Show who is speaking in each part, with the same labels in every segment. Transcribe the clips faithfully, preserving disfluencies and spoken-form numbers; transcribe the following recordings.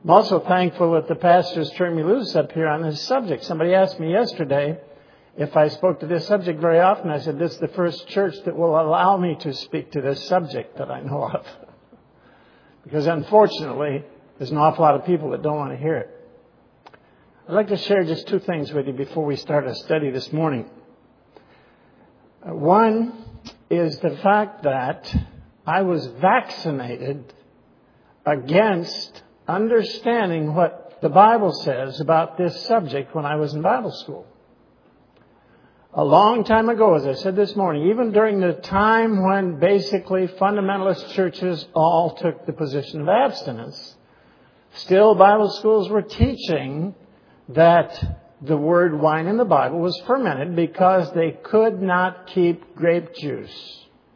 Speaker 1: I'm also thankful that the pastors turned me loose up here on this subject. Somebody asked me yesterday if I spoke to this subject very often. I said, this is the first church that will allow me to speak to this subject that I know of. Because unfortunately, there's an awful lot of people that don't want to hear it. I'd like to share just two things with you before we start our study this morning. One is the fact that I was vaccinated against understanding what the Bible says about this subject when I was in Bible school. A long time ago, as I said this morning, even during the time when basically fundamentalist churches all took the position of abstinence, still Bible schools were teaching that the word wine in the Bible was fermented because they could not keep grape juice.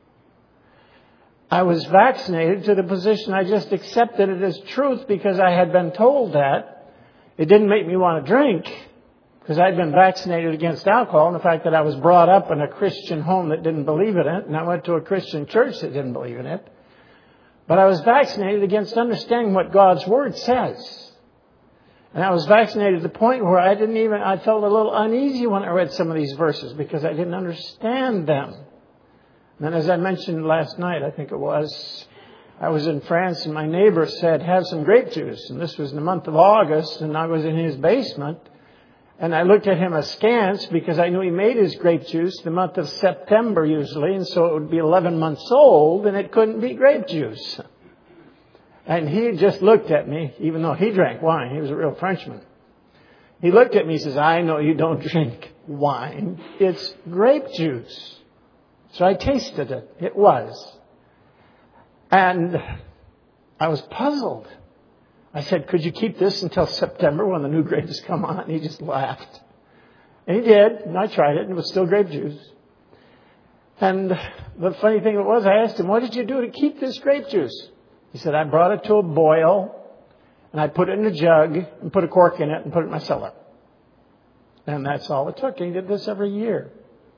Speaker 1: I was vaccinated to the position. I just accepted it as truth because I had been told that. It didn't make me want to drink because I'd been vaccinated against alcohol and the fact that I was brought up in a Christian home that didn't believe in it, and I went to a Christian church that didn't believe in it. But I was vaccinated against understanding what God's Word says. And I was vaccinated to the point where I didn't even, I felt a little uneasy when I read some of these verses because I didn't understand them. And as I mentioned last night, I think it was, I was in France and my neighbor said, have some grape juice. And this was in the month of August and I was in his basement. And I looked at him askance because I knew he made his grape juice the month of September usually. And so it would be eleven months old and it couldn't be grape juice. And he just looked at me, even though he drank wine. He was a real Frenchman. He looked at me and says, I know you don't drink wine. It's grape juice. So I tasted it. It was. And I was puzzled. I said, could you keep this until September when the new grapes come on? And he just laughed. And he did. And I tried it. And it was still grape juice. And the funny thing was, I asked him, what did you do to keep this grape juice? He said, I brought it to a boil. And I put it in a jug and put a cork in it and put it in my cellar. And that's all it took. And he did this every year.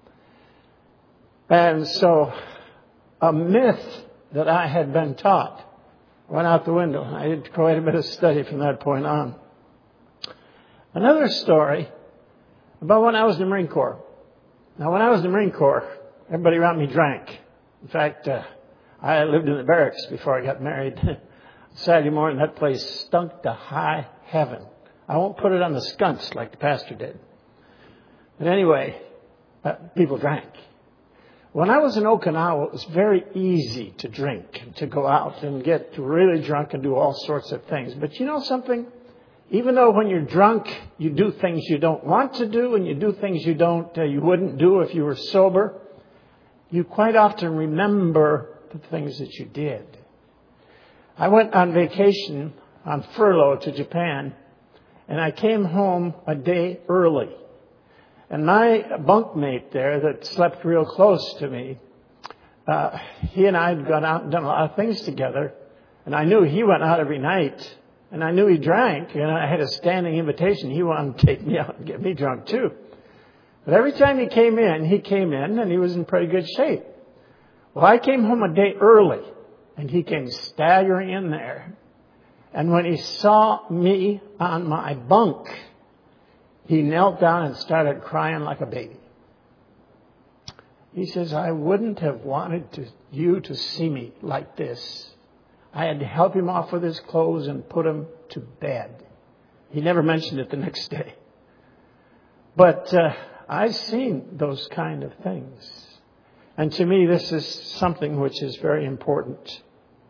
Speaker 1: And so a myth that I had been taught went out the window. I did quite a bit of study from that point on. Another story about when I was in the Marine Corps. Now, when I was in the Marine Corps, everybody around me drank. In fact, uh, I lived in the barracks before I got married. Saturday morning, that place stunk to high heaven. I won't put it on the skunks like the pastor did. But anyway, uh, people drank. When I was in Okinawa, it was very easy to drink, to go out and get really drunk and do all sorts of things. But you know something? Even though when you're drunk, you do things you don't want to do and you do things you don't, uh, you wouldn't do if you were sober, you quite often remember the things that you did. I went on vacation, on furlough to Japan, and I came home a day early. And my bunkmate there that slept real close to me, uh, he and I had gone out and done a lot of things together. And I knew he went out every night. And I knew he drank. And I had a standing invitation. He wanted to take me out and get me drunk too. But every time he came in, he came in and he was in pretty good shape. Well, I came home a day early. And he came staggering in there. And when he saw me on my bunk, he knelt down and started crying like a baby. He says, I wouldn't have wanted to, you to see me like this. I had to help him off with his clothes and put him to bed. He never mentioned it the next day. But uh, I've seen those kind of things. And to me, this is something which is very important.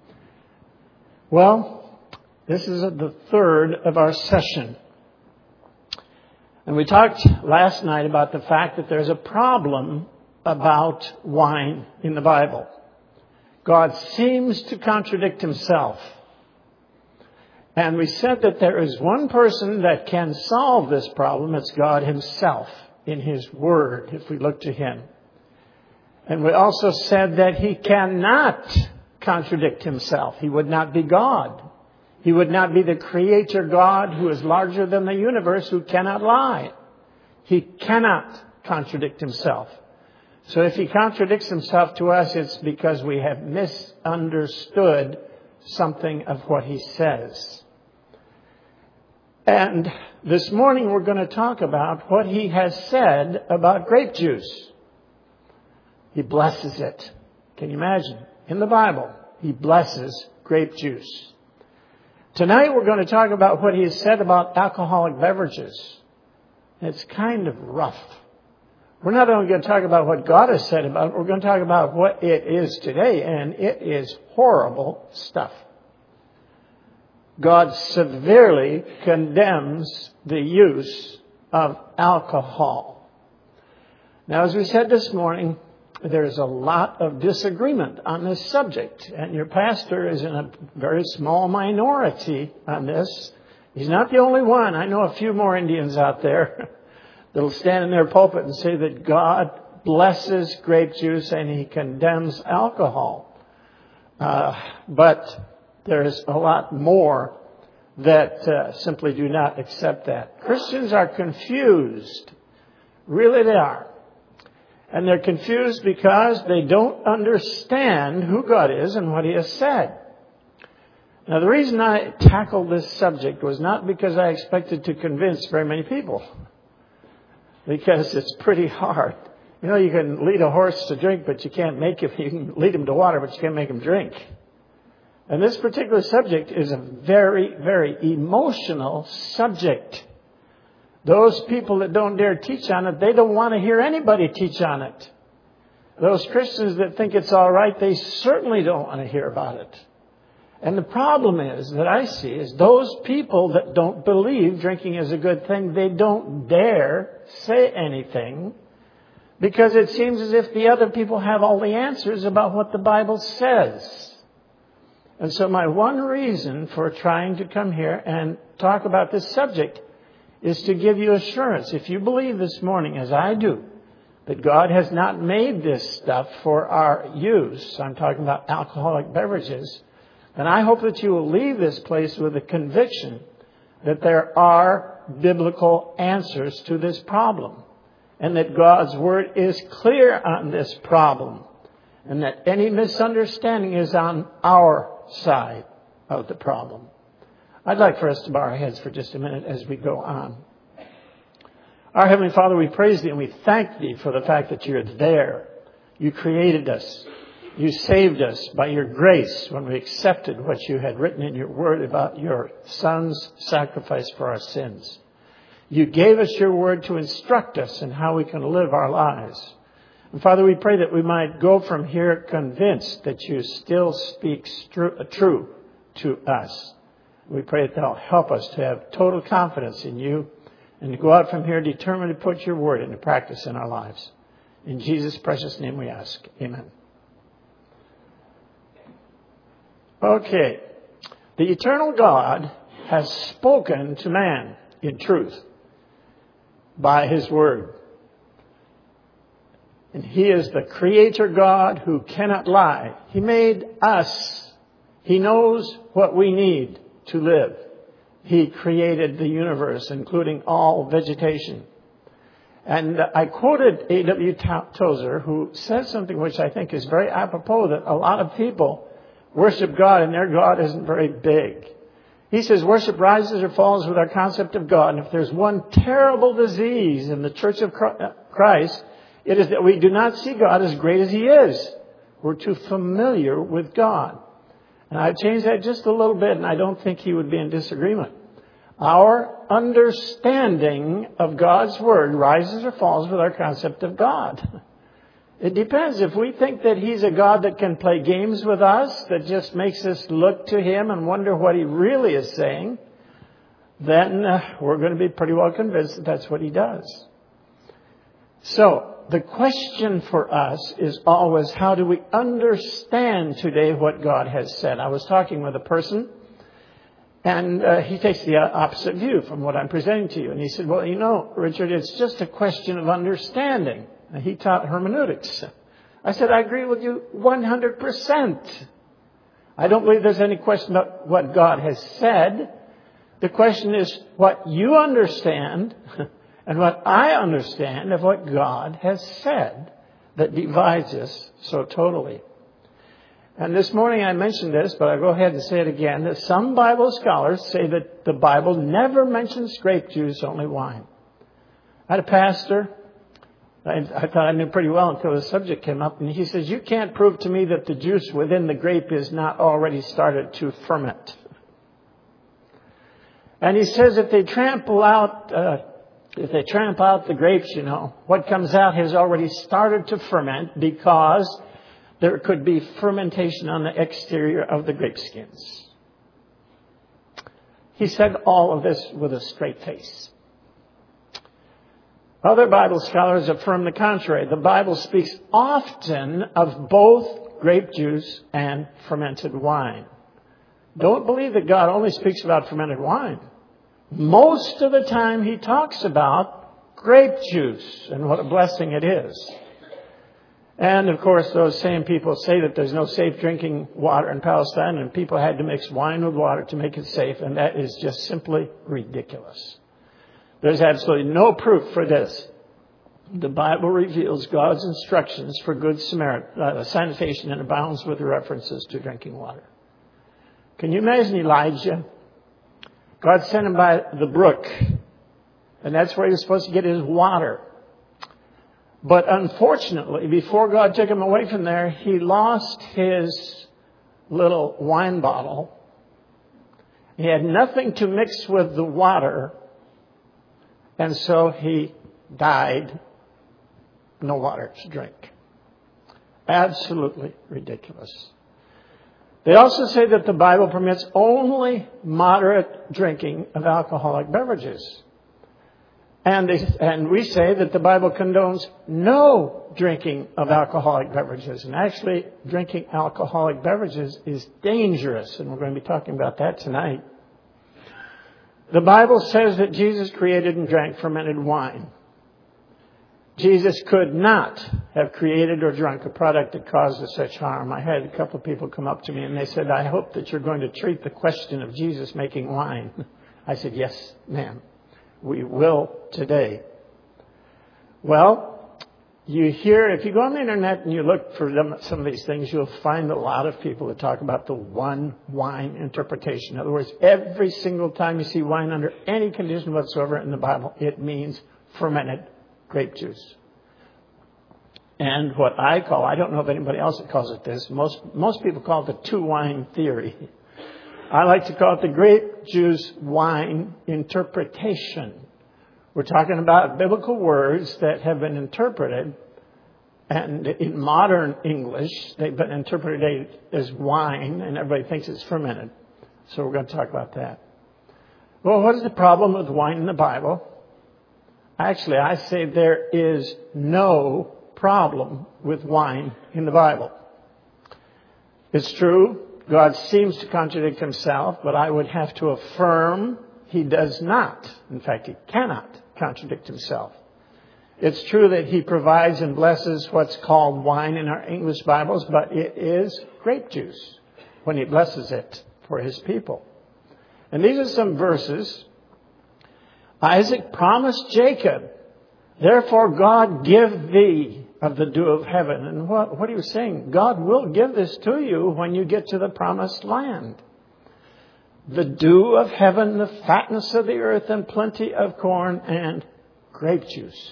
Speaker 1: Well, this is the third of our session. And we talked last night about the fact that there's a problem about wine in the Bible. God seems to contradict himself. And we said that there is one person that can solve this problem. It's God himself in his word, if we look to him. And we also said that he cannot contradict himself. He would not be God. He would not be the creator God who is larger than the universe, who cannot lie. He cannot contradict himself. So if he contradicts himself to us, it's because we have misunderstood something of what he says. And this morning we're going to talk about what he has said about grape juice. He blesses it. Can you imagine? In the Bible, he blesses grape juice. Tonight we're going to talk about what he has said about alcoholic beverages. It's kind of rough. We're not only going to talk about what God has said about it, we're going to talk about what it is today, and it is horrible stuff. God severely condemns the use of alcohol. Now, as we said this morning, there's a lot of disagreement on this subject, and your pastor is in a very small minority on this. He's not the only one. I know a few more Indians out there that'll stand in their pulpit and say that God blesses grape juice and he condemns alcohol. Uh, but there's a lot more that uh, simply do not accept that. Christians are confused. Really they are. And they're confused because they don't understand who God is and what he has said. Now, the reason I tackled this subject was not because I expected to convince very many people. Because it's pretty hard. You know, you can lead a horse to drink, but you can't make him, you can lead him to water, but you can't make him drink. And this particular subject is a very, very emotional subject. Those people that don't dare teach on it, they don't want to hear anybody teach on it. Those Christians that think it's all right, they certainly don't want to hear about it. And the problem is that I see is those people that don't believe drinking is a good thing, they don't dare say anything because it seems as if the other people have all the answers about what the Bible says. And so my one reason for trying to come here and talk about this subject is to give you assurance. If you believe this morning, as I do, that God has not made this stuff for our use, I'm talking about alcoholic beverages, and I hope that you will leave this place with a conviction that there are biblical answers to this problem. And that God's Word is clear on this problem. And that any misunderstanding is on our side of the problem. I'd like for us to bow our heads for just a minute as we go on. Our Heavenly Father, we praise Thee and we thank Thee for the fact that You're there. You created us. You saved us by your grace when we accepted what you had written in your word about your Son's sacrifice for our sins. You gave us your word to instruct us in how we can live our lives. And Father, we pray that we might go from here convinced that you still speak true to us. We pray that thou help us to have total confidence in you and to go out from here determined to put your word into practice in our lives. In Jesus' precious name we ask. Amen. Okay, the eternal God has spoken to man in truth by his word. And he is the creator God who cannot lie. He made us. He knows what we need to live. He created the universe, including all vegetation. And I quoted A W Tozer, who says something which I think is very apropos, that a lot of people worship God, and their God isn't very big. He says worship rises or falls with our concept of God. And if there's one terrible disease in the Church of Christ, it is that we do not see God as great as He is. We're too familiar with God. And I've changed that just a little bit, and I don't think he would be in disagreement. Our understanding of God's Word rises or falls with our concept of God. It depends. If we think that He's a God that can play games with us, that just makes us look to Him and wonder what He really is saying, then uh, we're going to be pretty well convinced that that's what He does. So, the question for us is always, how do we understand today what God has said? I was talking with a person, and uh, he takes the opposite view from what I'm presenting to you. And he said, well, you know, Richard, it's just a question of understanding. And he taught hermeneutics. I said, I agree with you one hundred percent. I don't believe there's any question about what God has said. The question is what you understand and what I understand of what God has said that divides us so totally. And this morning I mentioned this, but I'll go ahead and say it again, that some Bible scholars say that the Bible never mentions grape juice, only wine. I had a pastor I, I thought I knew pretty well until the subject came up, and he says, you can't prove to me that the juice within the grape is not already started to ferment. And he says if they trample out, uh, if they tramp out the grapes, you know, what comes out has already started to ferment because there could be fermentation on the exterior of the grape skins. He said all of this with a straight face. Other Bible scholars affirm the contrary. The Bible speaks often of both grape juice and fermented wine. Don't believe that God only speaks about fermented wine. Most of the time he talks about grape juice and what a blessing it is. And of course those same people say that there's no safe drinking water in Palestine and people had to mix wine with water to make it safe, and that is just simply ridiculous. There's absolutely no proof for this. The Bible reveals God's instructions for good Samaritan, uh, sanitation and abounds with references to drinking water. Can you imagine Elijah? God sent him by the brook, and that's where he was supposed to get his water. But unfortunately, before God took him away from there, he lost his little wine bottle. He had nothing to mix with the water, and so he died. No water to drink. Absolutely ridiculous. They also say that the Bible permits only moderate drinking of alcoholic beverages. And, they, and we say that the Bible condones no drinking of alcoholic beverages. And actually, drinking alcoholic beverages is dangerous. And we're going to be talking about that tonight. The Bible says that Jesus created and drank fermented wine. Jesus could not have created or drunk a product that causes such harm. I had a couple of people come up to me and they said, I hope that you're going to treat the question of Jesus making wine. I said, yes, ma'am. We will today. Well, you hear, if you go on the internet and you look for them, some of these things, you'll find a lot of people that talk about the one wine interpretation. In other words, every single time you see wine under any condition whatsoever in the Bible, it means fermented grape juice. And what I call, I don't know if anybody else calls it this, most most people call it the two wine theory. I like to call it the grape juice wine interpretation. We're talking about biblical words that have been interpreted, and in modern English, they've been interpreted as wine, and everybody thinks it's fermented. So we're going to talk about that. Well, what is the problem with wine in the Bible? Actually, I say there is no problem with wine in the Bible. It's true, God seems to contradict himself, but I would have to affirm he does not. In fact, he cannot contradict himself. It's true that he provides and blesses what's called wine in our English Bibles, but it is grape juice when he blesses it for his people. And these are some verses. Isaac promised Jacob, therefore God give thee of the dew of heaven. And what, what are you saying? God will give this to you when you get to the promised land. The dew of heaven, the fatness of the earth, and plenty of corn and grape juice.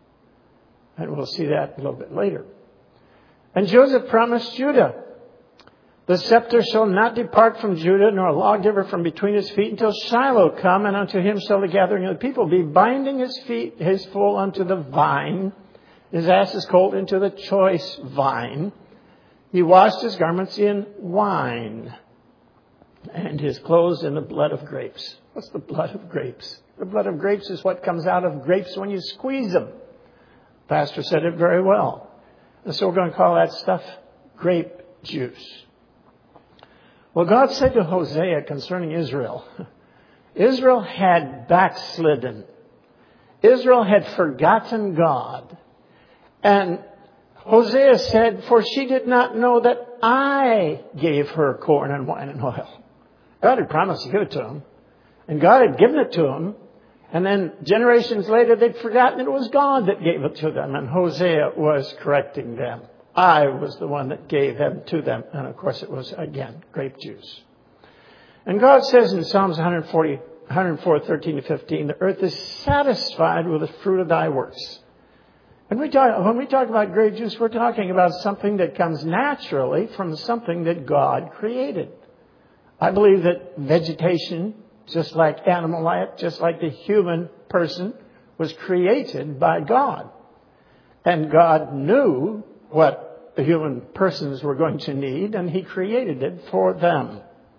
Speaker 1: And we'll see that a little bit later. And Joseph promised Judah, the scepter shall not depart from Judah, nor a lawgiver from between his feet, until Shiloh come, and unto him shall the gathering of the people be, binding his feet, his foal unto the vine, his ass's colt into the choice vine. He washed his garments in wine, and his clothes in the blood of grapes. What's the blood of grapes? The blood of grapes is what comes out of grapes when you squeeze them. The pastor said it very well. And so we're going to call that stuff grape juice. Well, God said to Hosea concerning Israel, Israel had backslidden. Israel had forgotten God. And Hosea said, for she did not know that I gave her corn and wine and oil. God had promised to give it to them. And God had given it to them. And then generations later, they'd forgotten it was God that gave it to them. And Hosea was correcting them. I was the one that gave them to them. And of course it was, again, grape juice. And God says in Psalms one forty, one oh four, thirteen to fifteen, the earth is satisfied with the fruit of thy works. And we talk, when we talk about grape juice, we're talking about something that comes naturally from something that God created. I believe that vegetation, just like animal life, just like the human person, was created by God. And God knew what the human persons were going to need, and He created it for them.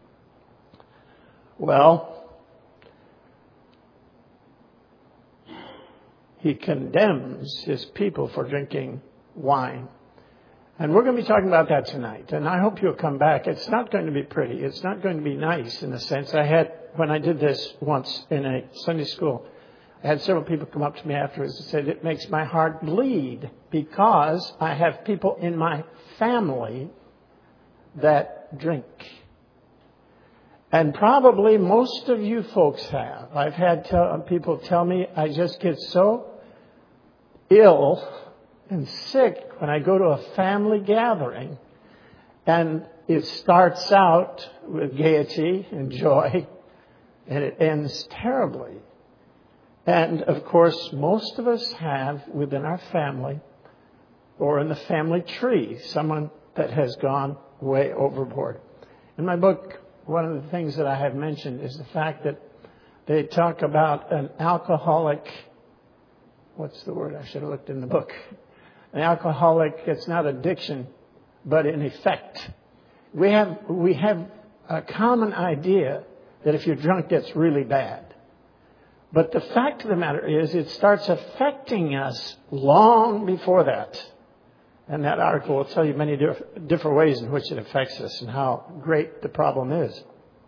Speaker 1: Well, He condemns His people for drinking wine. And we're going to be talking about that tonight. And I hope you'll come back. It's not going to be pretty. It's not going to be nice in a sense. I had, when I did this once in a Sunday school, I had several people come up to me afterwards and said, it makes my heart bleed because I have people in my family that drink. And probably most of you folks have. I've had tell, people tell me I just get so ill and sick when I go to a family gathering, and it starts out with gaiety and joy, and it ends terribly. And of course, most of us have within our family or in the family tree someone that has gone way overboard. In my book, one of the things that I have mentioned is the fact that they talk about an alcoholic. What's the word? I should have looked in the book. An alcoholic, it's not addiction, but an effect. We have, we have a common idea that if you're drunk, it's really bad. But the fact of the matter is, it starts affecting us long before that. And that article will tell you many diff- different ways in which it affects us and how great the problem is.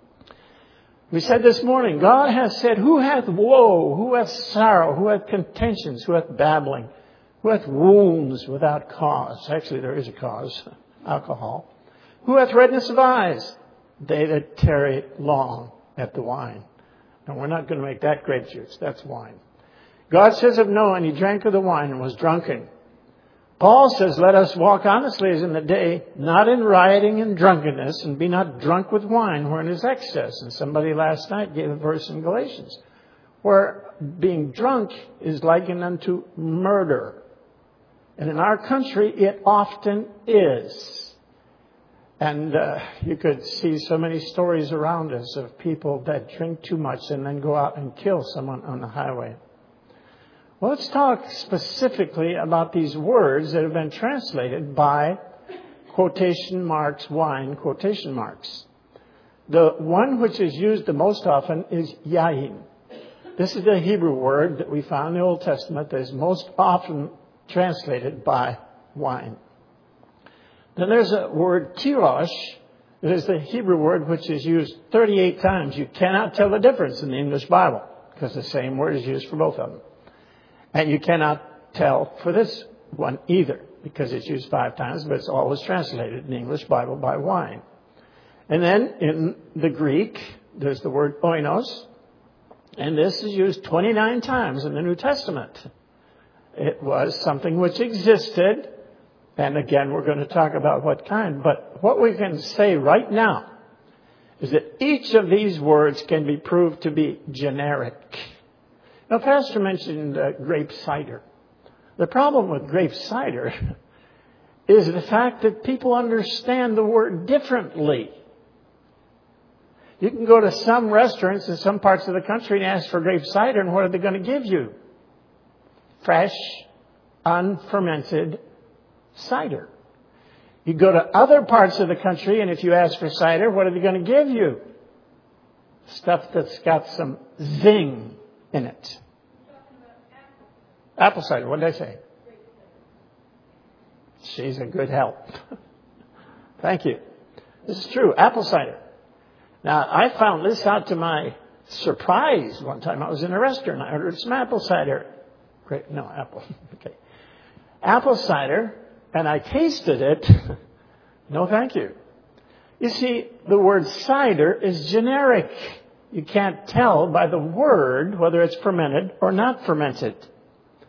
Speaker 1: We said this morning, God has said, who hath woe, who hath sorrow, who hath contentions, who hath babbling, who hath wounds without cause. Actually, there is a cause, alcohol. Who hath redness of eyes? They that tarry long at the wine. And we're not going to make that grape juice. That's wine. God says of Noah, and he drank of the wine and was drunken. Paul says, let us walk honestly as in the day, not in rioting and drunkenness, and be not drunk with wine wherein is excess. And somebody last night gave a verse in Galatians where being drunk is likened unto murder. And in our country, it often is. And uh, you could see so many stories around us of people that drink too much and then go out and kill someone on the highway. Well, let's talk specifically about these words that have been translated by quotation marks, wine, quotation marks. The one which is used the most often is yayin. This is the Hebrew word that we found in the Old Testament that is most often translated by wine. Then there's a word tirosh. It is the Hebrew word which is used thirty-eight times. You cannot tell the difference in the English Bible because the same word is used for both of them. And you cannot tell for this one either because it's used five times, but it's always translated in the English Bible by wine. And then in the Greek, there's the word oinos. And this is used twenty-nine times in the New Testament. It was something which existed. And again, we're going to talk about what kind. But what we can say right now is that each of these words can be proved to be generic. Now, Pastor mentioned uh, grape cider. The problem with grape cider is the fact that people understand the word differently. You can go to some restaurants in some parts of the country and ask for grape cider, and what are they going to give you? Fresh, unfermented cider. You go to other parts of the country, and if you ask for cider, what are they going to give you? Stuff that's got some zing in it. Apple cider. What did I say? She's a good help. Thank you. This is true. Apple cider. Now, I found this out to my surprise one time. I was in a restaurant. I ordered some apple cider. Great. No, apple. Okay. Apple cider. And I tasted it. No, thank you. You see, the word cider is generic. You can't tell by the word whether it's fermented or not fermented.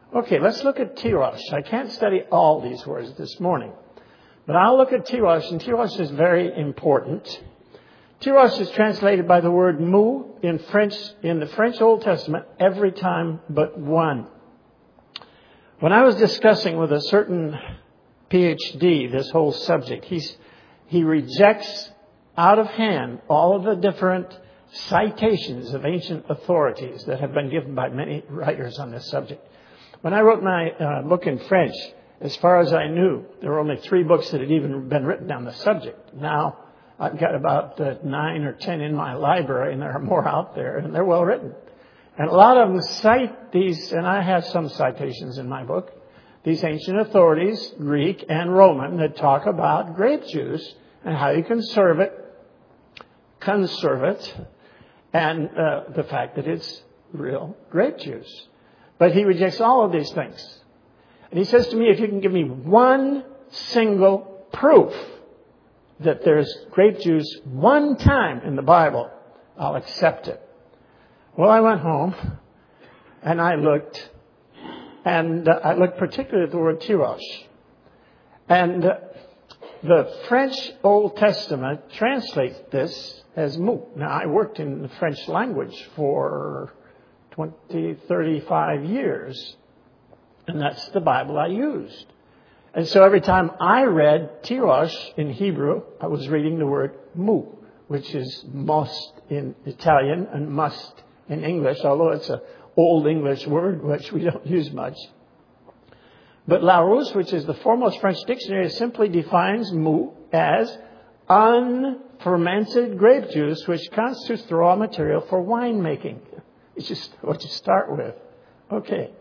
Speaker 1: Okay, let's look at tirosh. I can't study all these words this morning, but I'll look at tirosh, and tirosh is very important. Tirosh is translated by the word mu in French, in the French Old Testament, every time but one. When I was discussing with a certain P H D this whole subject, he's, he rejects out of hand all of the different citations of ancient authorities that have been given by many writers on this subject. When I wrote my uh, book in French, as far as I knew, there were only three books that had even been written on the subject. Now, I've got about uh, nine or ten in my library, and there are more out there, and they're well written. And a lot of them cite these, and I have some citations in my book, these ancient authorities, Greek and Roman, that talk about grape juice and how you can serve it, conserve it, and uh, the fact that it's real grape juice. But he rejects all of these things. And he says to me, if you can give me one single proof that there's grape juice one time in the Bible, I'll accept it. Well, I went home and I looked, and uh, I looked particularly at the word tirosh. And uh, the French Old Testament translates this as mu. Now, I worked in the French language for twenty, thirty-five years, and that's the Bible I used. And so every time I read tirosh in Hebrew, I was reading the word mu, which is must in Italian and must in English, although it's an old English word which we don't use much. But Larousse, which is the foremost French dictionary, simply defines mu as unfermented grape juice, which constitutes the raw material for winemaking. It's just what you start with. Okay.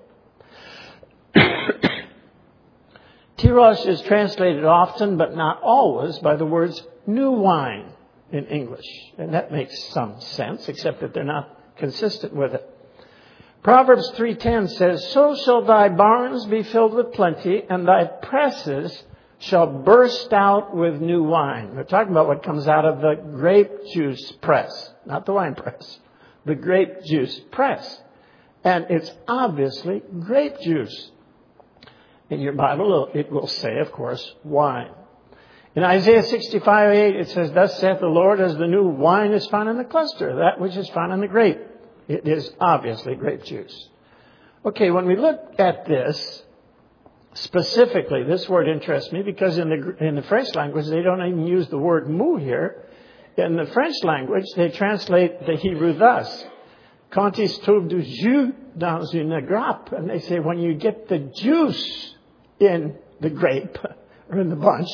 Speaker 1: Tirosh is translated often, but not always, by the words new wine in English. And that makes some sense, except that they're not consistent with it. Proverbs three ten says, so shall thy barns be filled with plenty, and thy presses shall burst out with new wine. We're talking about what comes out of the grape juice press, not the wine press. The grape juice press. And it's obviously grape juice. In your Bible, it will say, of course, wine. In Isaiah sixty-five eight, it says, thus saith the Lord, as the new wine is found in the cluster, that which is found in the grape. It is obviously grape juice. Okay, when we look at this, specifically, this word interests me because in the in the French language, they don't even use the word mu here. In the French language, they translate the Hebrew thus. Quand il se trouve du jus dans une grappe. And they say when you get the juice in the grape, or in the bunch.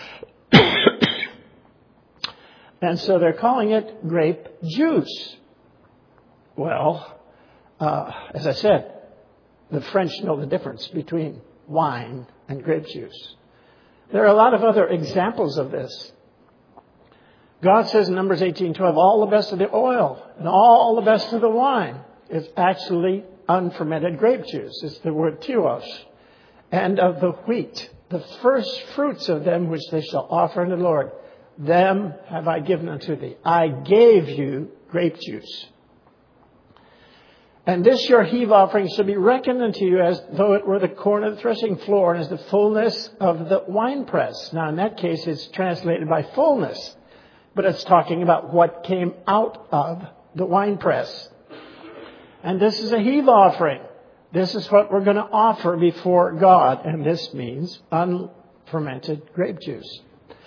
Speaker 1: And so they're calling it grape juice. Well, uh, as I said, the French know the difference between wine and grape juice. There are a lot of other examples of this. God says in Numbers eighteen twelve, all the best of the oil and all the best of the wine is actually unfermented grape juice. It's the word tirosh. And of the wheat, the first fruits of them which they shall offer unto the Lord, them have I given unto thee. I gave you grape juice. And this your heave offering shall be reckoned unto you as though it were the corn of the threshing floor and as the fullness of the winepress. Now in that case it's translated by fullness, but it's talking about what came out of the winepress. And this is a heave offering. This is what we're going to offer before God, and this means unfermented grape juice.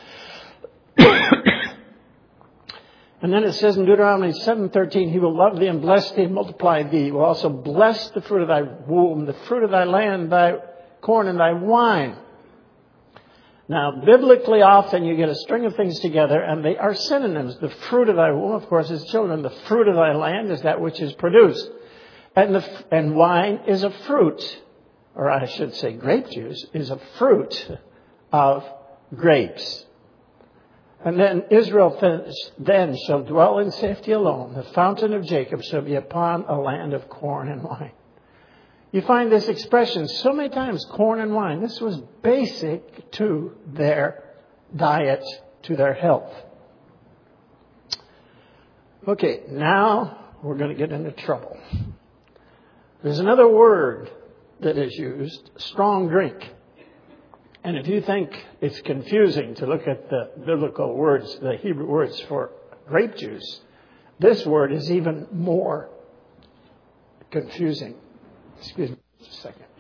Speaker 1: And then it says in Deuteronomy seven thirteen, he will love thee and bless thee and multiply thee. He will also bless the fruit of thy womb, the fruit of thy land, thy corn and thy wine. Now, biblically often you get a string of things together and they are synonyms. The fruit of thy womb, of course, is children. The fruit of thy land is that which is produced. And, the, and wine is a fruit, or I should say grape juice, is a fruit of grapes. And then Israel then shall dwell in safety alone. The fountain of Jacob shall be upon a land of corn and wine. You find this expression so many times, corn and wine. This was basic to their diet, to their health. Okay, now we're going to get into trouble. There's another word that is used, strong drink. And if you think it's confusing to look at the biblical words, the Hebrew words for grape juice, this word is even more confusing. Excuse me just a second.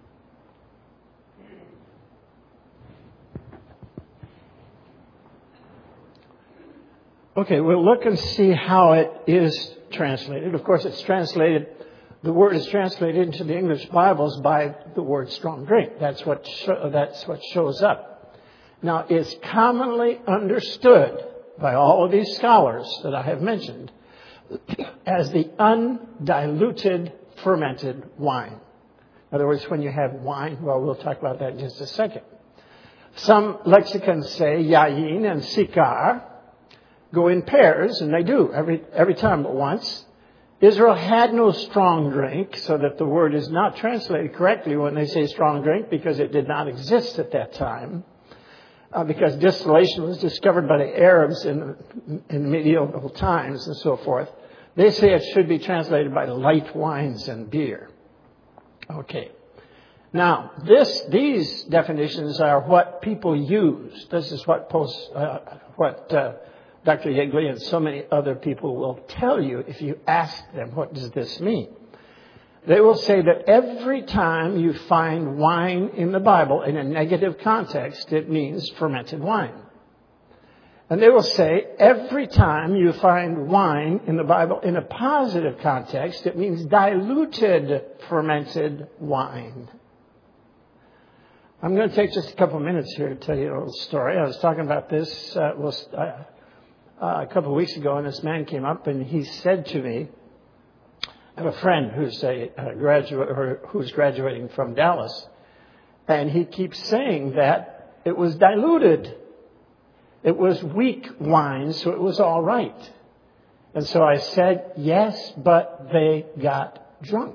Speaker 1: Okay, we'll look and see how it is translated. Of course, it's translated, the word is translated into the English Bibles by the word strong drink. That's what, sh- that's what shows up. Now, it's commonly understood by all of these scholars that I have mentioned as the undiluted fermented wine. In other words, when you have wine, well, we'll talk about that in just a second. Some lexicons say yayin and sikar go in pairs, and they do every every time but once. Israel had no strong drink, so that the word is not translated correctly when they say strong drink, because it did not exist at that time. Uh, because distillation was discovered by the Arabs in, in medieval times and so forth. They say it should be translated by light wines and beer. Okay. Now, this these definitions are what people use. This is what post, uh, what uh, Doctor Yeagley and so many other people will tell you if you ask them, what does this mean? They will say that every time you find wine in the Bible in a negative context, it means fermented wine. And they will say every time you find wine in the Bible in a positive context, it means diluted fermented wine. I'm going to take just a couple of minutes here to tell you a little story. I was talking about this uh, was, uh, uh, a couple of weeks ago, and this man came up and he said to me, I have a friend who's a, a graduate or who's graduating from Dallas, and he keeps saying that it was diluted. It was weak wine, so it was all right. And so I said, yes, but they got drunk.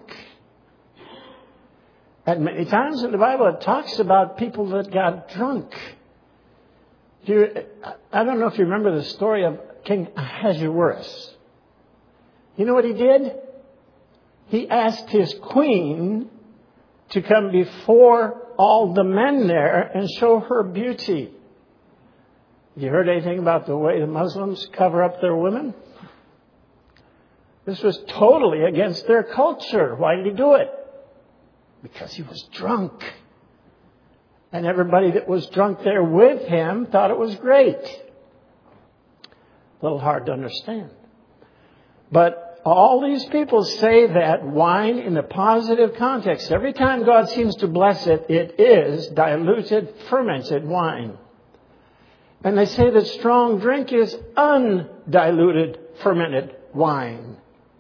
Speaker 1: And many times in the Bible it talks about people that got drunk. Do you, I don't know if you remember the story of King Ahasuerus. You know what he did? He asked his queen to come before all the men there and show her beauty. Have you heard anything about the way the Muslims cover up their women? This was totally against their culture. Why did he do it? Because he was drunk. And everybody that was drunk there with him thought it was great. A little hard to understand. But all these people say that wine in the positive context, every time God seems to bless it, it is diluted, fermented wine. And they say that strong drink is undiluted, fermented wine.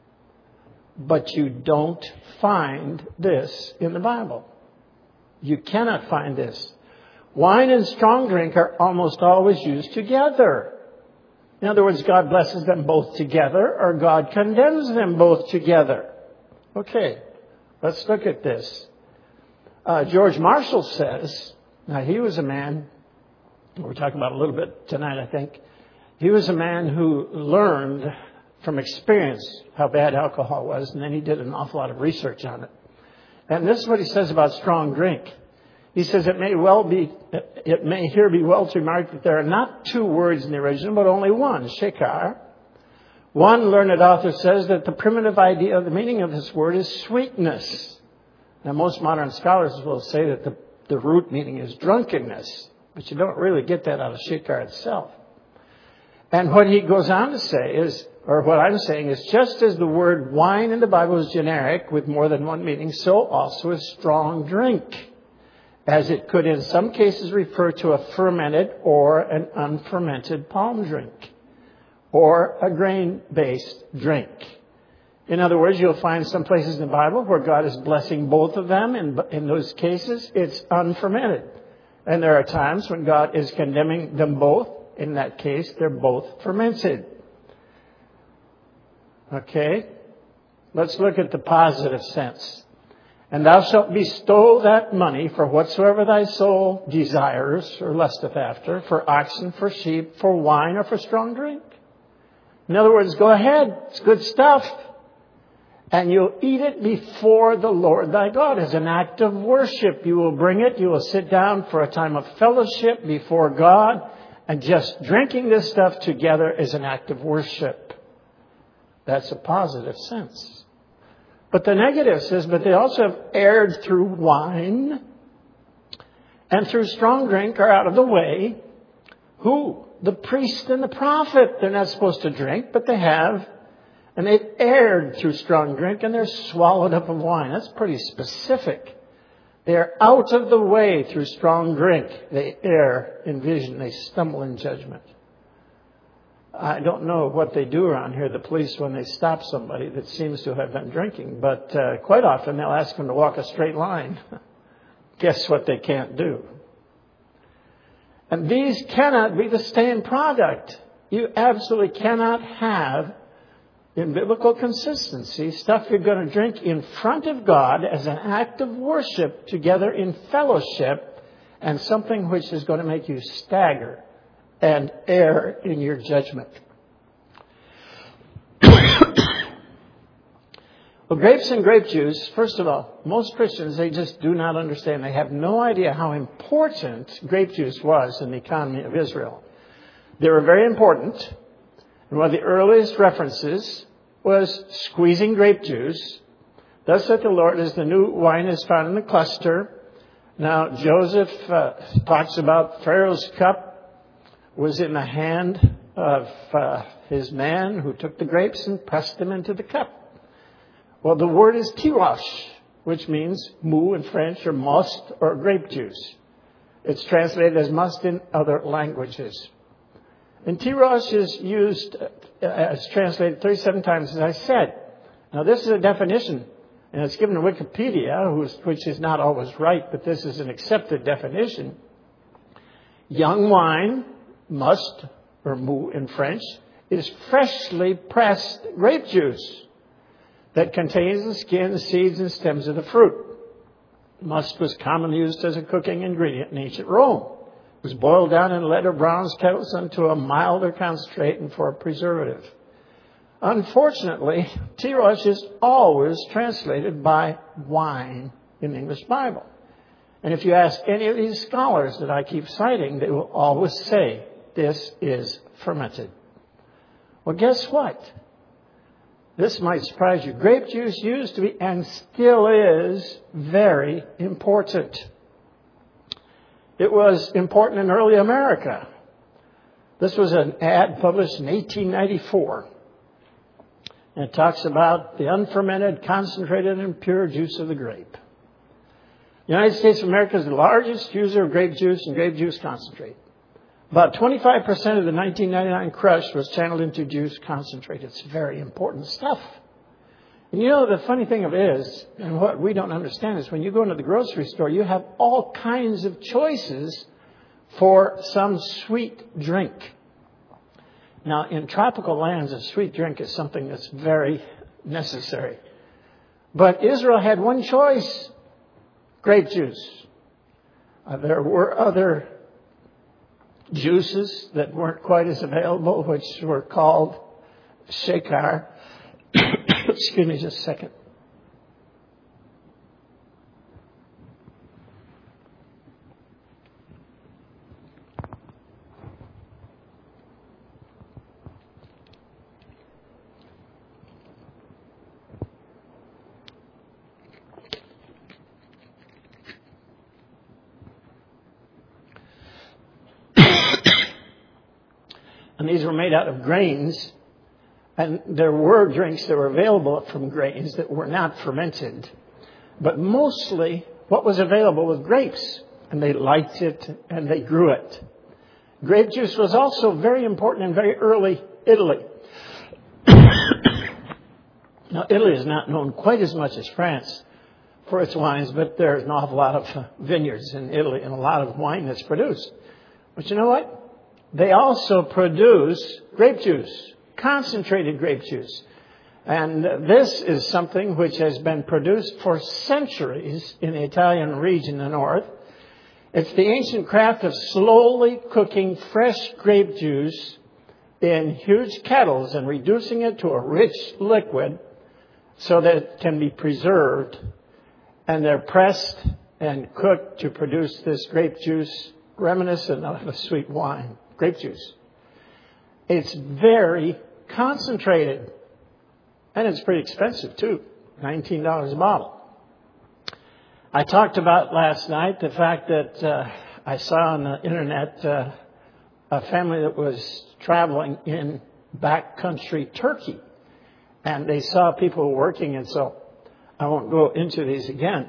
Speaker 1: But you don't find this in the Bible. You cannot find this. Wine and strong drink are almost always used together. In other words, God blesses them both together, or God condemns them both together. Okay, let's look at this. Uh, George Marshall says, now he was a man, we're talking about a little bit tonight, I think. He was a man who learned from experience how bad alcohol was, and then he did an awful lot of research on it. And this is what he says about strong drink. He says it may well be, it may here be well to remark that there are not two words in the original, but only one, shekar. One learned author says that the primitive idea of the meaning of this word is sweetness. Now, most modern scholars will say that the, the root meaning is drunkenness, but you don't really get that out of shekar itself. And what he goes on to say is, or what I'm saying is, just as the word wine in the Bible is generic with more than one meaning, so also is strong drink, as it could in some cases refer to a fermented or an unfermented palm drink, or a grain-based drink. In other words, you'll find some places in the Bible where God is blessing both of them. In, in those cases, it's unfermented. And there are times when God is condemning them both. In that case, they're both fermented. Okay? Let's look at the positive sense. And thou shalt bestow that money for whatsoever thy soul desires or lusteth after, for oxen, for sheep, for wine, or for strong drink. In other words, go ahead. It's good stuff. And you'll eat it before the Lord thy God as an act of worship. You will bring it. You will sit down for a time of fellowship before God. And just drinking this stuff together is an act of worship. That's a positive sense. But the negative says, but they also have erred through wine and through strong drink are out of the way. Who? The priest and the prophet. They're not supposed to drink, but they have. And they've erred through strong drink and they're swallowed up of wine. That's pretty specific. They're out of the way through strong drink. They err in vision. They stumble in judgment. I don't know what they do around here, the police, when they stop somebody that seems to have been drinking. But uh, quite often they'll ask them to walk a straight line. Guess what they can't do? And these cannot be the same product. You absolutely cannot have, in biblical consistency, stuff you're going to drink in front of God as an act of worship together in fellowship, and something which is going to make you stagger and err in your judgment. Well, grapes and grape juice, first of all, most Christians, they just do not understand. They have no idea how important grape juice was in the economy of Israel. They were very important. And one of the earliest references was squeezing grape juice. Thus saith the Lord, as the new wine is found in the cluster. Now, Joseph uh, talks about Pharaoh's cup was in the hand of uh, his man who took the grapes and pressed them into the cup. Well, the word is tirosh, which means mou in French, or must, or grape juice. It's translated as must in other languages. And tirosh is used uh, as translated thirty-seven times, as I said. Now, this is a definition, and it's given to Wikipedia, who's, which is not always right, but this is an accepted definition. Young wine, must, or mou in French, is freshly pressed grape juice that contains the skin, seeds, and stems of the fruit. Must was commonly used as a cooking ingredient in ancient Rome. It was boiled down in lead or bronze kettles unto a milder concentrate and for a preservative. Unfortunately, tirosh is always translated by wine in the English Bible. And if you ask any of these scholars that I keep citing, they will always say this is fermented. Well, guess what? This might surprise you. Grape juice used to be, and still is, very important. It was important in early America. This was an ad published in eighteen ninety-four. And it talks about the unfermented, concentrated, and pure juice of the grape. The United States of America is the largest user of grape juice and grape juice concentrate. About twenty-five percent of the nineteen ninety-nine crush was channeled into juice concentrate. It's very important stuff. And you know, the funny thing of it is, and what we don't understand is when you go into the grocery store, you have all kinds of choices for some sweet drink. Now, in tropical lands, a sweet drink is something that's very necessary. But Israel had one choice, grape juice. Uh, there were other juices that weren't quite as available, which were called shekar. Excuse me just a second. And these were made out of grains. And there were drinks that were available from grains that were not fermented. But mostly what was available was grapes. And they liked it and they grew it. Grape juice was also very important in very early Italy. Now, Italy is not known quite as much as France for its wines, but there's an awful lot of vineyards in Italy and a lot of wine that's produced. But you know what? They also produce grape juice, concentrated grape juice. And this is something which has been produced for centuries in the Italian region in the north. It's the ancient craft of slowly cooking fresh grape juice in huge kettles and reducing it to a rich liquid so that it can be preserved. And they're pressed and cooked to produce this grape juice reminiscent of a sweet wine, grape juice. It's very concentrated. And it's pretty expensive, too, nineteen dollars a bottle. I talked about last night the fact that uh, I saw on the Internet uh, a family that was traveling in backcountry Turkey. And they saw people working, and so I won't go into these again.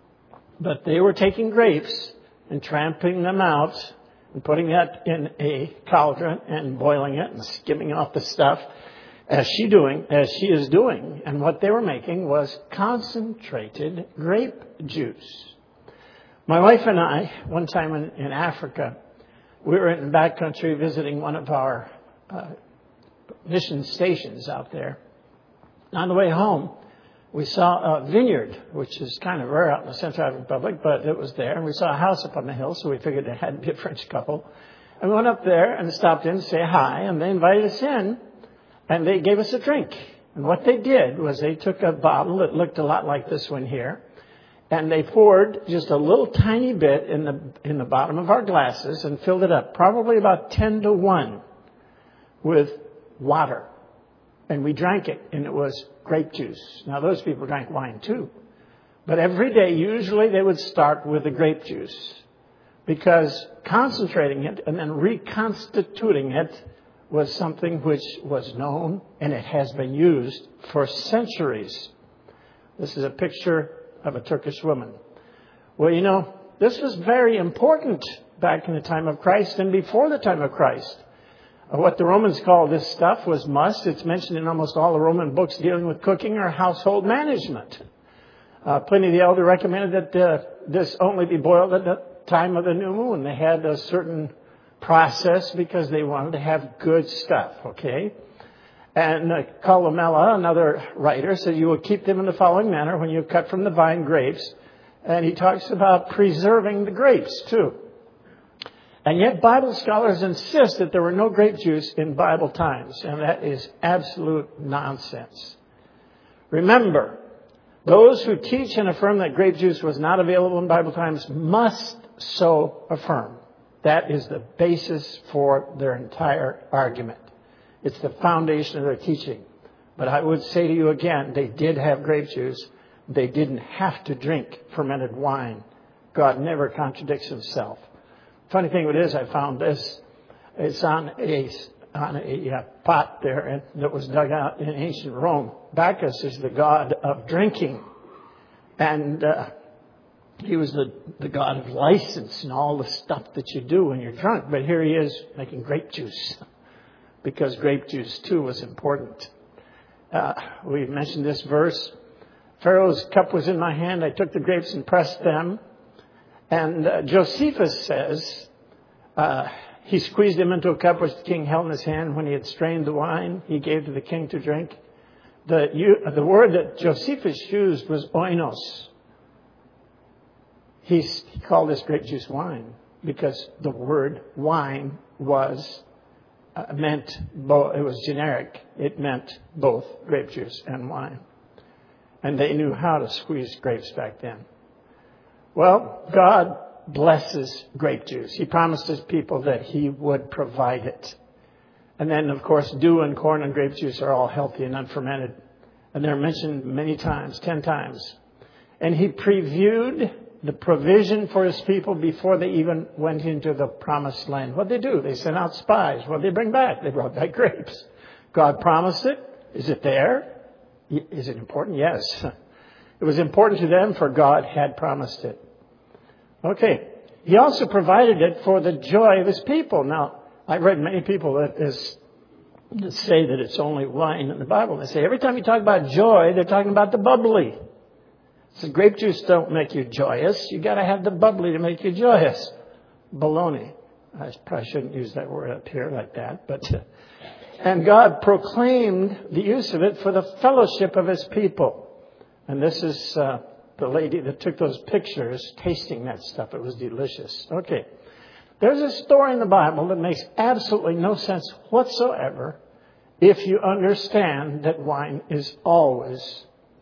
Speaker 1: But they were taking grapes and tramping them out and putting that in a cauldron and boiling it and skimming off the stuff as she doing, as she is doing. And what they were making was concentrated grape juice. My wife and I, one time in, in Africa, we were in the backcountry visiting one of our uh, mission stations out there. On the way home, we saw a vineyard, which is kind of rare out in the Central African Republic, but it was there. And we saw a house up on the hill, so we figured it had to be a French couple. And we went up there and stopped in to say hi, and they invited us in, and they gave us a drink. And what they did was they took a bottle that looked a lot like this one here, and they poured just a little tiny bit in the in the bottom of our glasses and filled it up, probably about ten to one, with water. And we drank it, and it was grape juice. Now, those people drank wine, too. But every day, usually, they would start with the grape juice, because concentrating it and then reconstituting it was something which was known, and it has been used for centuries. This is a picture of a Turkish woman. Well, you know, this was very important back in the time of Christ and before the time of Christ. What the Romans called this stuff was must. It's mentioned in almost all the Roman books dealing with cooking or household management. Uh, Pliny the Elder recommended that uh, this only be boiled at the time of the new moon. They had a certain process because they wanted to have good stuff, okay? And uh, Columella, another writer, said you will keep them in the following manner when you cut from the vine grapes. And he talks about preserving the grapes, too. And yet Bible scholars insist that there were no grape juice in Bible times, and that is absolute nonsense. Remember, those who teach and affirm that grape juice was not available in Bible times must so affirm. That is the basis for their entire argument. It's the foundation of their teaching. But I would say to you again, they did have grape juice. They didn't have to drink fermented wine. God never contradicts himself. Funny thing it is, I found this. It's on a on a uh, pot there and that was dug out in ancient Rome. Bacchus is the god of drinking, and uh, he was the the god of license and all the stuff that you do when you're drunk. But here he is making grape juice, because grape juice too was important. Uh, we mentioned this verse. Pharaoh's cup was in my hand. I took the grapes and pressed them. And uh, Josephus says uh, he squeezed them into a cup which the king held in his hand. When he had strained the wine, he gave to the king to drink. The, you, the word that Josephus used was oinos. He, he called this grape juice wine because the word wine was uh, meant both. It was generic. It meant both grape juice and wine. And they knew how to squeeze grapes back then. Well, God blesses grape juice. He promised his people that he would provide it. And then, of course, dew and corn and grape juice are all healthy and unfermented. And they're mentioned many times, ten times. And he previewed the provision for his people before they even went into the promised land. What did they do? They sent out spies. What did they bring back? They brought back grapes. God promised it. Is it there? Is it important? Yes. It was important to them, for God had promised it. Okay. He also provided it for the joy of his people. Now, I've read many people that, is, that say that it's only wine in the Bible. They say every time you talk about joy, they're talking about the bubbly. So grape juice don't make you joyous. You got to have the bubbly to make you joyous. Baloney. I probably shouldn't use that word up here like that, but... Uh, and God proclaimed the use of it for the fellowship of his people. And this is uh, the lady that took those pictures tasting that stuff. It was delicious. Okay. There's a story in the Bible that makes absolutely no sense whatsoever if you understand that wine is always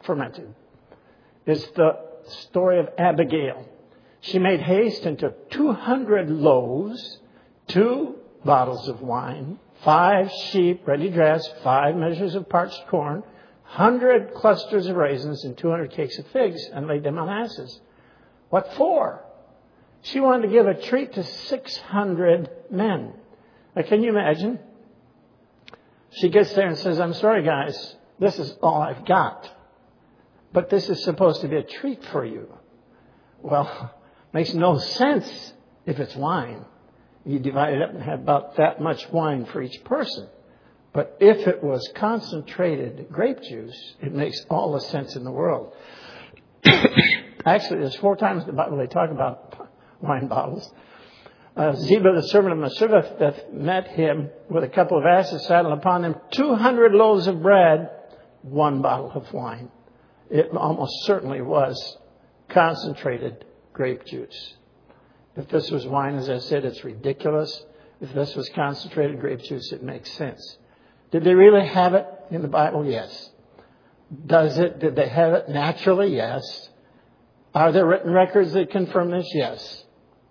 Speaker 1: fermented. It's the story of Abigail. She made haste and took two hundred loaves, two bottles of wine, five sheep ready dressed, five measures of parched corn, one hundred clusters of raisins, and two hundred cakes of figs, and laid them on asses. What for? She wanted to give a treat to six hundred men. Now, can you imagine? She gets there and says, I'm sorry, guys, this is all I've got. But this is supposed to be a treat for you. Well, makes no sense if it's wine. You divide it up and have about that much wine for each person. But if it was concentrated grape juice, it makes all the sense in the world. Actually, there's four times in the Bible they talk about wine bottles. Uh, Ziba, the servant of Mephibosheth, met him with a couple of asses saddled upon them, two hundred loaves of bread, one bottle of wine. It almost certainly was concentrated grape juice. If this was wine, as I said, it's ridiculous. If this was concentrated grape juice, it makes sense. Did they really have it in the Bible? Yes. Does it? Did they have it naturally? Yes. Are there written records that confirm this? Yes.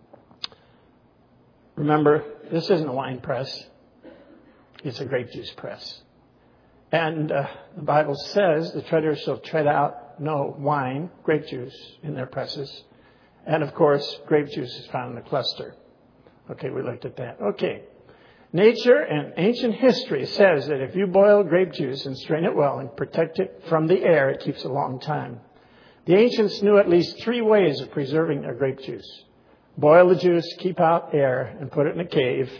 Speaker 1: Remember, this isn't a wine press. It's a grape juice press. And uh, the Bible says the treaders shall tread out no wine, grape juice, in their presses. And, of course, grape juice is found in the cluster. Okay, we looked at that. Okay. Nature and ancient history says that if you boil grape juice and strain it well and protect it from the air, it keeps a long time. The ancients knew at least three ways of preserving their grape juice. Boil the juice, keep out air, and put it in a cave.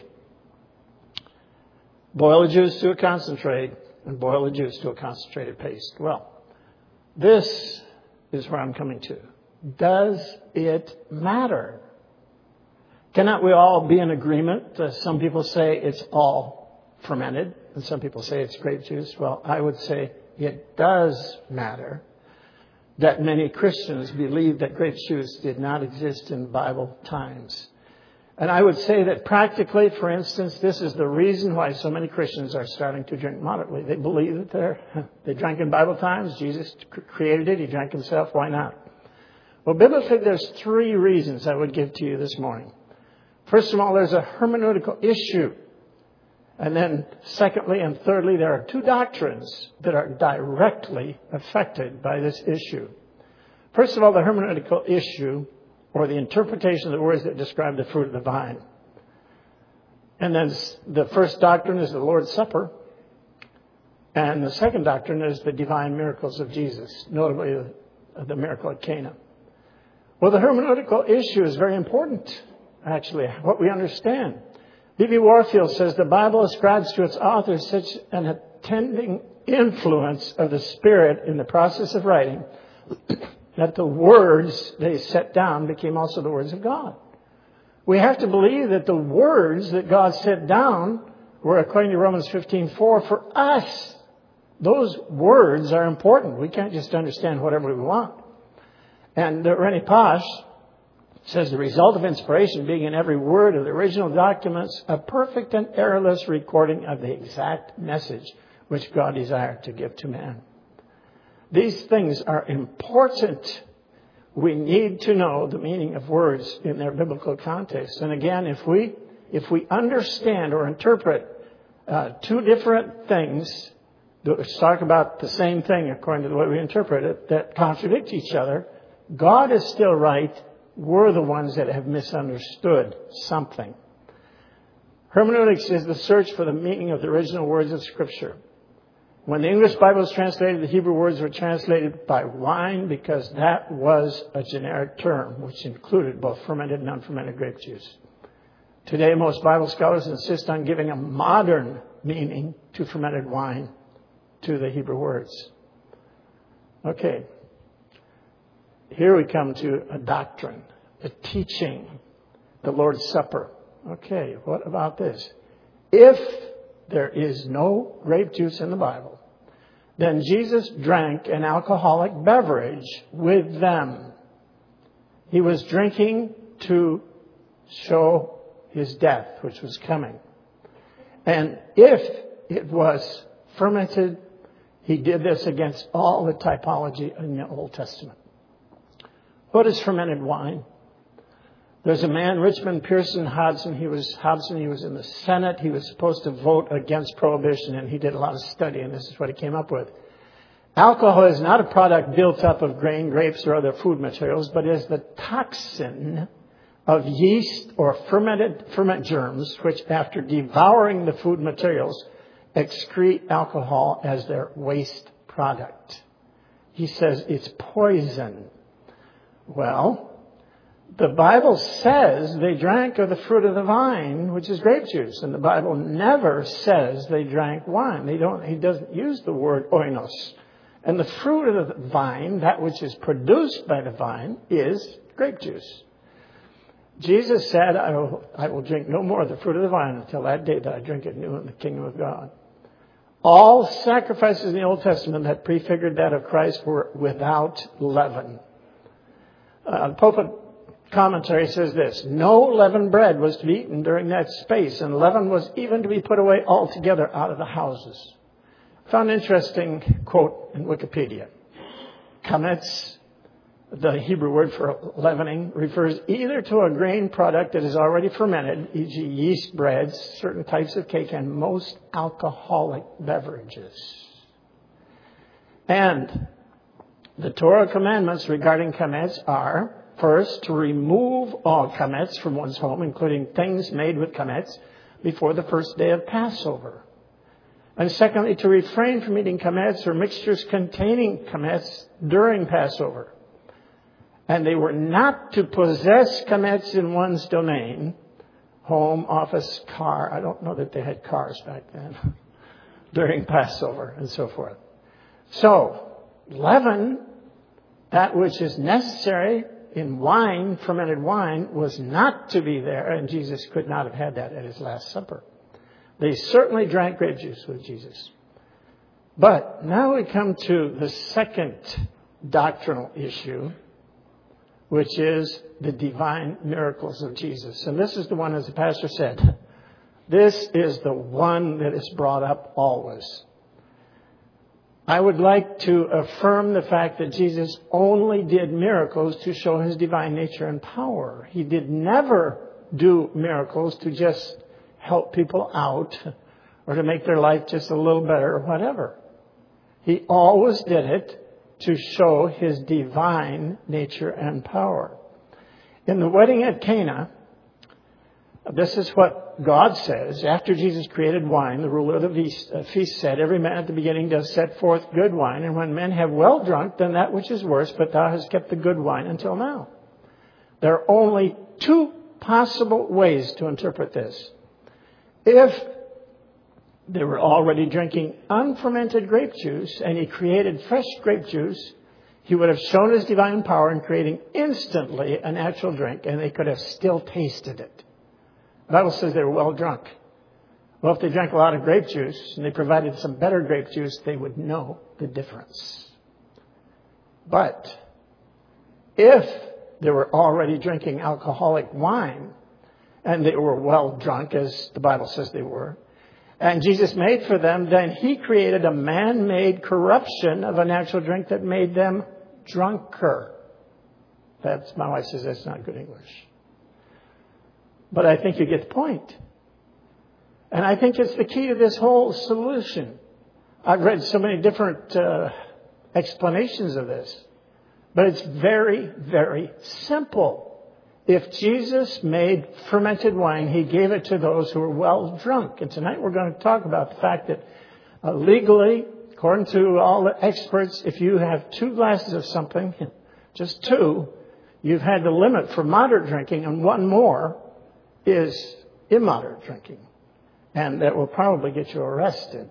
Speaker 1: Boil the juice to a concentrate, and boil the juice to a concentrated paste. Well, this is where I'm coming to. Does it matter? Cannot we all be in agreement? Uh, some people say it's all fermented, and some people say it's grape juice. Well, I would say it does matter that many Christians believe that grape juice did not exist in Bible times. And I would say that practically, for instance, this is the reason why so many Christians are starting to drink moderately. They believe that they're, they drank in Bible times. Jesus created it. He drank himself. Why not? Well, biblically, there's three reasons I would give to you this morning. First of all, there's a hermeneutical issue. And then secondly and thirdly, there are two doctrines that are directly affected by this issue. First of all, the hermeneutical issue, or the interpretation of the words that describe the fruit of the vine. And then the first doctrine is the Lord's Supper. And the second doctrine is the divine miracles of Jesus, notably the, the miracle at Cana. Well, the hermeneutical issue is very important, actually, what we understand. B B Warfield says the Bible ascribes to its authors such an attending influence of the Spirit in the process of writing that the words they set down became also the words of God. We have to believe that the words that God set down were, according to Romans fifteen four, for us. Those words are important. We can't just understand whatever we want. And uh, Rennie Posh says the result of inspiration being in every word of the original documents, a perfect and errorless recording of the exact message which God desired to give to man. These things are important. We need to know the meaning of words in their biblical context. And again, if we if we understand or interpret uh, two different things that talk about the same thing according to the way we interpret it, that contradict each other, God is still right. We're the ones that have misunderstood something. Hermeneutics is the search for the meaning of the original words of Scripture. When the English Bible was translated, the Hebrew words were translated by wine because that was a generic term which included both fermented and unfermented grape juice. Today, most Bible scholars insist on giving a modern meaning to fermented wine, to the Hebrew words. Okay. Here we come to a doctrine, a teaching, the Lord's Supper. Okay, what about this? If there is no grape juice in the Bible, then Jesus drank an alcoholic beverage with them. He was drinking to show his death, which was coming. And if it was fermented, He did this against all the typology in the Old Testament. What is fermented wine? There's a man, Richmond Pearson Hodgson. He was Hodgson. He was in the Senate. He was supposed to vote against prohibition, and he did a lot of study, and this is what he came up with. Alcohol is not a product built up of grain, grapes, or other food materials, but is the toxin of yeast or fermented ferment germs, which after devouring the food materials, excrete alcohol as their waste product. He says it's poison. Well, the Bible says they drank of the fruit of the vine, which is grape juice, and the Bible never says they drank wine. They don't. He doesn't use the word oinos. And the fruit of the vine, that which is produced by the vine, is grape juice. Jesus said, I will, I will drink no more of the fruit of the vine until that day that I drink it new in the kingdom of God. All sacrifices in the Old Testament that prefigured that of Christ were without leaven. Uh, the pulpit commentary says this: no leavened bread was to be eaten during that space, and leaven was even to be put away altogether out of the houses. I found an interesting quote in Wikipedia. Chametz, the Hebrew word for leavening, refers either to a grain product that is already fermented, for example yeast breads, certain types of cake, and most alcoholic beverages. And the Torah commandments regarding chametz are, first, to remove all chametz from one's home, including things made with chametz, before the first day of Passover. And secondly, to refrain from eating chametz or mixtures containing chametz during Passover. And they were not to possess chametz in one's domain, home, office, car. I don't know that they had cars back then, during Passover and so forth. So, leaven, that which is necessary in wine, fermented wine, was not to be there, and Jesus could not have had that at his Last Supper. They certainly drank grape juice with Jesus. But now we come to the second doctrinal issue, which is the divine miracles of Jesus. And this is the one, as the pastor said, this is the one that is brought up always. I would like to affirm the fact that Jesus only did miracles to show his divine nature and power. He did never do miracles to just help people out or to make their life just a little better or whatever. He always did it to show his divine nature and power. In the wedding at Cana, this is what God says. After Jesus created wine, the ruler of the feast, uh, feast said, every man at the beginning does set forth good wine, and when men have well drunk, then that which is worse, but thou hast kept the good wine until now. There are only two possible ways to interpret this. If they were already drinking unfermented grape juice and he created fresh grape juice, he would have shown his divine power in creating instantly a natural drink, and they could have still tasted it. The Bible says they were well drunk. Well, if they drank a lot of grape juice and they provided some better grape juice, they would know the difference. But if they were already drinking alcoholic wine and they were well drunk, as the Bible says they were, and Jesus made for them, then he created a man-made corruption of a natural drink that made them drunker. That's, my wife says that's not good English. But I think you get the point. And I think it's the key to this whole solution. I've read so many different uh, explanations of this. But it's very, very simple. If Jesus made fermented wine, he gave it to those who were well drunk. And tonight we're going to talk about the fact that uh, legally, according to all the experts, if you have two glasses of something, just two, you've had the limit for moderate drinking, and one more is immoderate drinking. And that will probably get you arrested.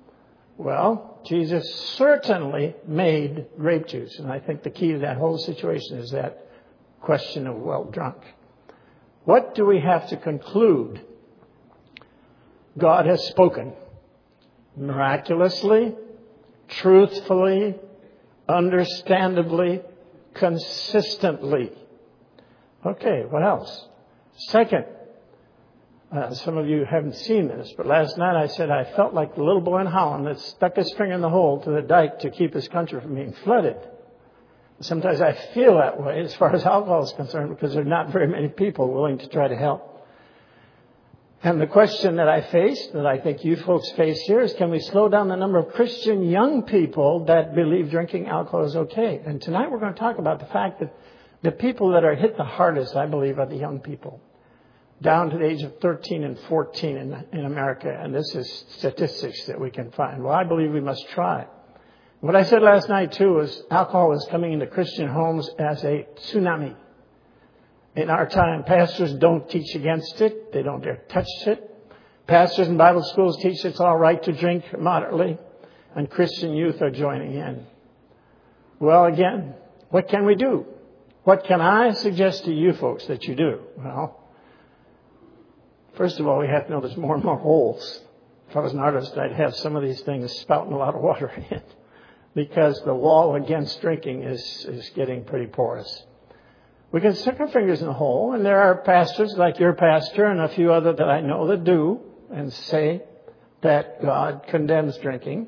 Speaker 1: Well, Jesus certainly made grape juice. And I think the key to that whole situation is that question of well drunk. What do we have to conclude? God has spoken miraculously, truthfully, understandably, consistently. Okay, what else? Second, Uh, some of you haven't seen this, but last night I said I felt like the little boy in Holland that stuck his finger in the hole to the dike to keep his country from being flooded. Sometimes I feel that way as far as alcohol is concerned because there are not very many people willing to try to help. And the question that I face, that I think you folks face here, is can we slow down the number of Christian young people that believe drinking alcohol is okay? And tonight we're going to talk about the fact that the people that are hit the hardest, I believe, are the young people, down to the age of thirteen and fourteen in, in America. And this is statistics that we can find. Well, I believe we must try. What I said last night, too, is alcohol is coming into Christian homes as a tsunami. In our time, pastors don't teach against it. They don't dare touch it. Pastors in Bible schools teach it's all right to drink moderately. And Christian youth are joining in. Well, again, what can we do? What can I suggest to you folks that you do? Well, first of all, we have to know there's more and more holes. If I was an artist, I'd have some of these things spouting a lot of water in it because the wall against drinking is, is getting pretty porous. We can stick our fingers in the hole, and there are pastors like your pastor and a few other that I know that do and say that God condemns drinking.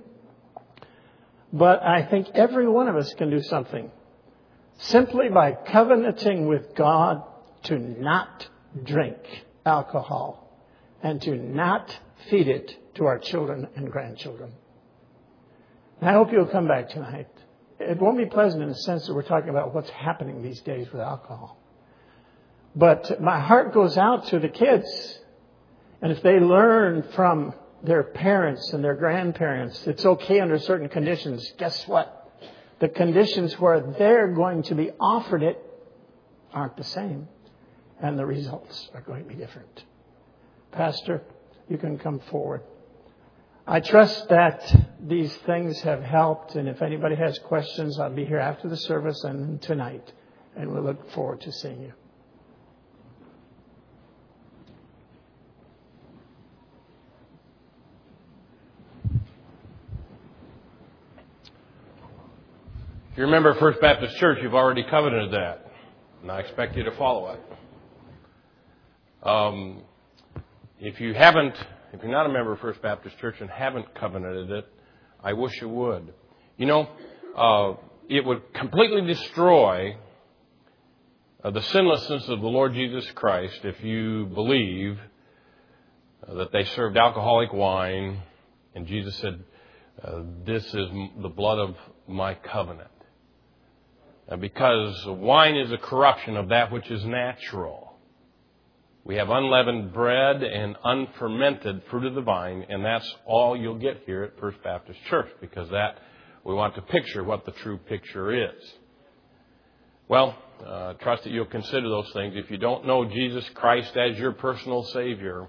Speaker 1: But I think every one of us can do something simply by covenanting with God to not drink alcohol and to not feed it to our children and grandchildren. And I hope you'll come back tonight. It won't be pleasant in the sense that we're talking about what's happening these days with alcohol. But my heart goes out to the kids. And if they learn from their parents and their grandparents, it's okay under certain conditions. Guess what? The conditions where they're going to be offered it aren't the same. And the results are going to be different. Pastor, you can come forward. I trust that these things have helped. And if anybody has questions, I'll be here after the service and tonight. And we'll look forward to seeing you.
Speaker 2: If you remember First Baptist Church, you've already covenanted that. And I expect you to follow it. Um, if you haven't, if you're not a member of First Baptist Church and haven't covenanted it, I wish you would. You know, uh, it would completely destroy uh, the sinlessness of the Lord Jesus Christ if you believe uh, that they served alcoholic wine and Jesus said, uh, this is the blood of my covenant. Uh, because wine is a corruption of that which is natural. We have unleavened bread and unfermented fruit of the vine, and that's all you'll get here at First Baptist Church, because that we want to picture what the true picture is. Well, uh, trust that you'll consider those things. If you don't know Jesus Christ as your personal Savior,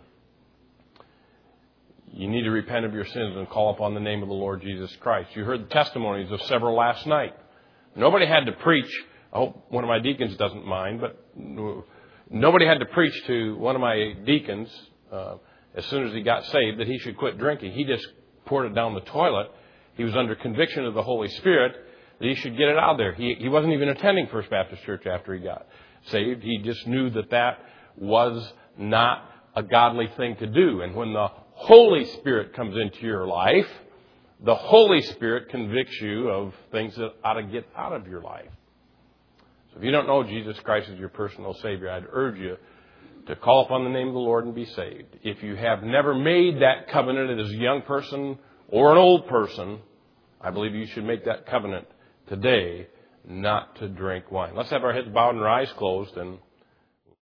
Speaker 2: you need to repent of your sins and call upon the name of the Lord Jesus Christ. You heard the testimonies of several last night. Nobody had to preach. I hope one of my deacons doesn't mind, but nobody had to preach to one of my deacons uh, as soon as he got saved that he should quit drinking. He just poured it down the toilet. He was under conviction of the Holy Spirit that he should get it out of there. He, he wasn't even attending First Baptist Church after he got saved. He just knew that that was not a godly thing to do. And when the Holy Spirit comes into your life, the Holy Spirit convicts you of things that ought to get out of your life. So if you don't know Jesus Christ as your personal Savior, I'd urge you to call upon the name of the Lord and be saved. If you have never made that covenant as a young person or an old person, I believe you should make that covenant today not to drink wine. Let's have our heads bowed and our eyes closed, and